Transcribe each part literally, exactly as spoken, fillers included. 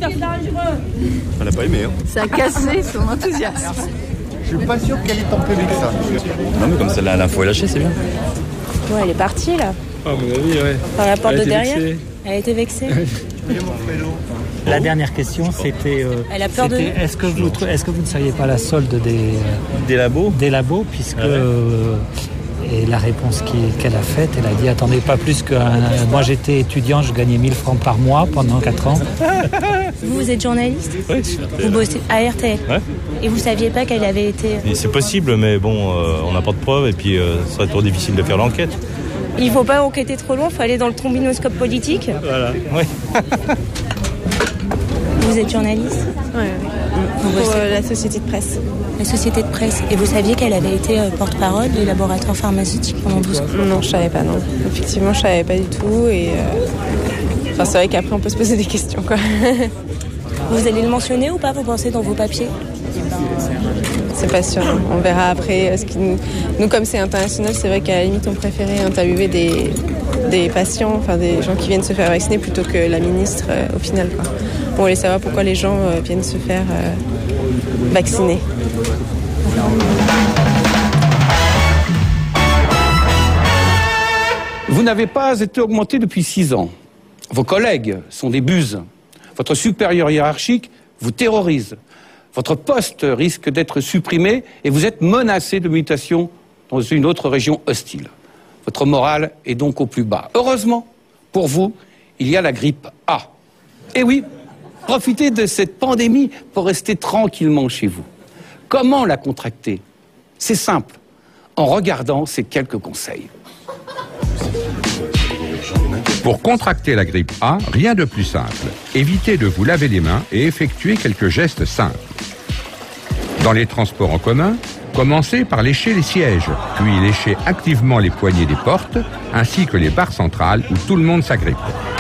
Elle n'a pas aimé. Hein. Ça a cassé son enthousiasme. Je suis pas sûr qu'elle est en public, ça. Non, mais comme ça, l'info est lâchée, c'est bien. Ouais, elle est partie, là. Ah, à mon avis, ouais. Par la porte Elle de derrière. vexée. Elle a été vexée. La dernière question, c'était, euh, Elle a peur de c'était nous. est-ce que vous est-ce que vous ne seriez pas la solde des euh, Des labos des labos puisque Ah ouais. euh, et la réponse qui- qu'elle a faite, elle a dit attendez pas plus que un- moi j'étais étudiant, je gagnais mille francs par mois pendant quatre ans. Vous, vous êtes journaliste? Oui, c'est R T L. Vous bossez à R T L? Ouais. Et vous saviez pas qu'elle avait été... Et c'est possible, mais bon, euh, on n'a pas de preuves et puis euh, ça serait trop difficile de faire l'enquête. Il faut pas enquêter trop loin, il faut aller dans le trombinoscope politique. Voilà. Oui. Vous êtes journaliste? Ouais, Vous pour bossez- euh, la société de presse. La société de presse. Et vous saviez qu'elle avait été euh, porte-parole du laboratoire pharmaceutique pendant douze ans? Non, je savais pas, non. Effectivement, je savais pas du tout. Et euh, enfin, c'est vrai qu'après, on peut se poser des questions, quoi. Vous allez le mentionner ou pas, vous pensez, dans vos papiers? C'est pas sûr. On verra après. euh, Ce qui nous... nous, comme c'est international, c'est vrai qu'à la limite, on préférait interviewer des, des patients, enfin des gens qui viennent se faire vacciner plutôt que la ministre euh, au final, quoi. On voulait savoir pourquoi les gens euh, viennent se faire euh, vacciner. Vous n'avez pas été augmenté depuis six ans. Vos collègues sont des buses. Votre supérieur hiérarchique vous terrorise. Votre poste risque d'être supprimé et vous êtes menacé de mutation dans une autre région hostile. Votre morale est donc au plus bas. Heureusement, pour vous, il y a la grippe A. Et oui, profitez de cette pandémie pour rester tranquillement chez vous. Comment la contracter? C'est simple, en regardant ces quelques conseils. Pour contracter la grippe A, rien de plus simple. Évitez de vous laver les mains et effectuez quelques gestes simples. Dans les transports en commun, commencez par lécher les sièges, puis léchez activement les poignées des portes, ainsi que les barres centrales où tout le monde s'agrippe.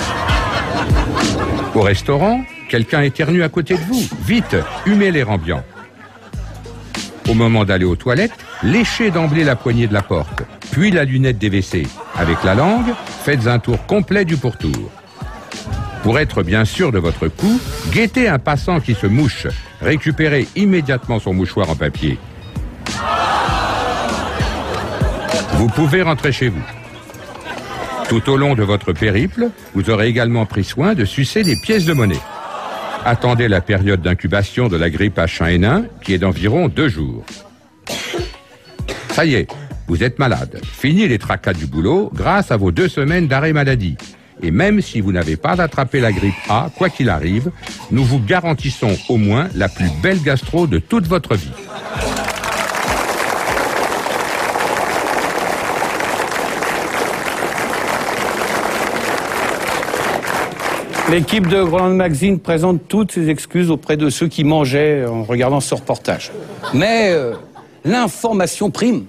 Au restaurant, quelqu'un éternue à côté de vous. Vite, humez l'air ambiant. Au moment d'aller aux toilettes, léchez d'emblée la poignée de la porte, puis la lunette des W C. Avec la langue, faites un tour complet du pourtour. Pour être bien sûr de votre coup, guettez un passant qui se mouche. Récupérez immédiatement son mouchoir en papier. Vous pouvez rentrer chez vous. Tout au long de votre périple, vous aurez également pris soin de sucer des pièces de monnaie. Attendez la période d'incubation de la grippe H un N un, qui est d'environ deux jours. Ça y est, vous êtes malade. Fini les tracas du boulot grâce à vos deux semaines d'arrêt maladie. Et même si vous n'avez pas attrapé la grippe A, quoi qu'il arrive, nous vous garantissons au moins la plus belle gastro de toute votre vie. L'équipe de Groenland Magazine présente toutes ses excuses auprès de ceux qui mangeaient en regardant ce reportage. Mais euh, l'information prime.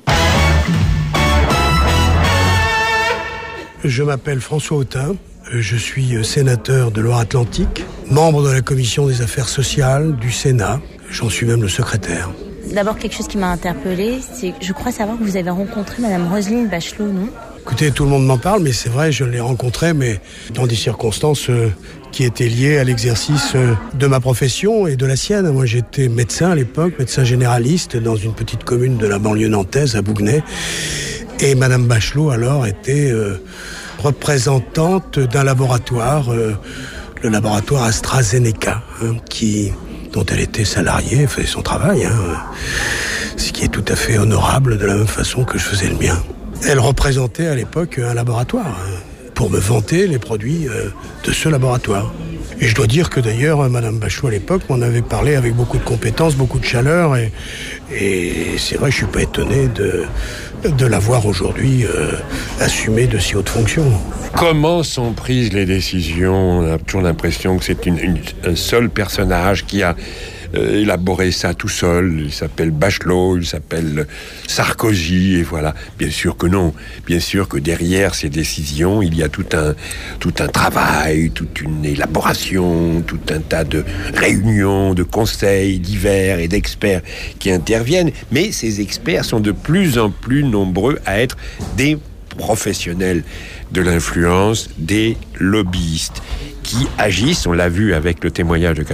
Je m'appelle François Autain, je suis sénateur de Loire-Atlantique, membre de la commission des affaires sociales du Sénat, j'en suis même le secrétaire. D'abord, quelque chose qui m'a interpellée, c'est que je crois savoir que vous avez rencontré Madame Roselyne Bachelot, non? Écoutez, tout le monde m'en parle, mais c'est vrai, je l'ai rencontrée, mais dans des circonstances euh, qui étaient liées à l'exercice euh, de ma profession et de la sienne. Moi, j'étais médecin à l'époque, médecin généraliste dans une petite commune de la banlieue nantaise, à Bouguenais. Et Madame Bachelot, alors, était euh, représentante d'un laboratoire, euh, le laboratoire AstraZeneca, hein, qui, dont elle était salariée, faisait son travail, hein, ce qui est tout à fait honorable, de la même façon que je faisais le mien. Elle représentait à l'époque un laboratoire, hein, pour me vanter les produits euh, de ce laboratoire. Et je dois dire que d'ailleurs, Madame Bachelot à l'époque m'en avait parlé avec beaucoup de compétences, beaucoup de chaleur, et, et c'est vrai, je suis pas étonné de, de la voir aujourd'hui euh, assumer de si hautes fonctions. Comment sont prises les décisions? On a toujours l'impression que c'est une, une, un seul personnage qui a euh, élaboré ça tout seul. Il s'appelle Bachelot, il s'appelle Sarkozy, et voilà. Bien sûr que non. Bien sûr que derrière ces décisions, il y a tout un, tout un travail, toute une élaboration, tout un tas de réunions, de conseils divers et d'experts qui interviennent. Mais ces experts sont de plus en plus nombreux à être des professionnels de l'influence, des lobbyistes qui agissent, on l'a vu avec le témoignage de